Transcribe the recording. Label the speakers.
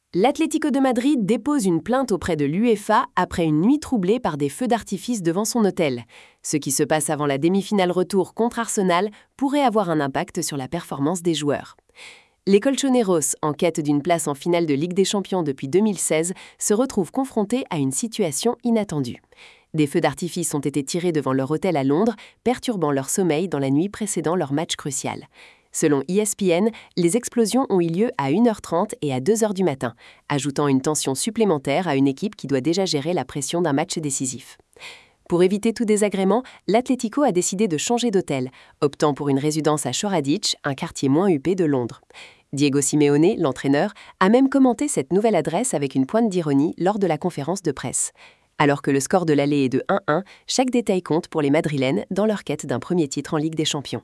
Speaker 1: L'Atlético de Madrid dépose une plainte auprès de l'UEFA après une nuit troublée par des feux d'artifice devant son hôtel. Ce qui se passe avant la demi-finale retour contre Arsenal pourrait avoir un impact sur la performance des joueurs. Les Colchoneros, en quête d'une place en finale de Ligue des Champions depuis 2016, se retrouvent confrontés à une situation inattendue. Des feux d'artifice ont été tirés devant leur hôtel à Londres, perturbant leur sommeil dans la nuit précédant leur match crucial. Selon ESPN, les explosions ont eu lieu à 1h30 et à 2h du matin, ajoutant une tension supplémentaire à une équipe qui doit déjà gérer la pression d'un match décisif. Pour éviter tout désagrément, l'Atlético a décidé de changer d'hôtel, optant pour une résidence à Shoreditch, un quartier moins huppé de Londres. Diego Simeone, l'entraîneur, a même commenté cette nouvelle adresse avec une pointe d'ironie lors de la conférence de presse. Alors que le score de l'aller est de 1-1, chaque détail compte pour les Madrilènes dans leur quête d'un premier titre en Ligue des Champions.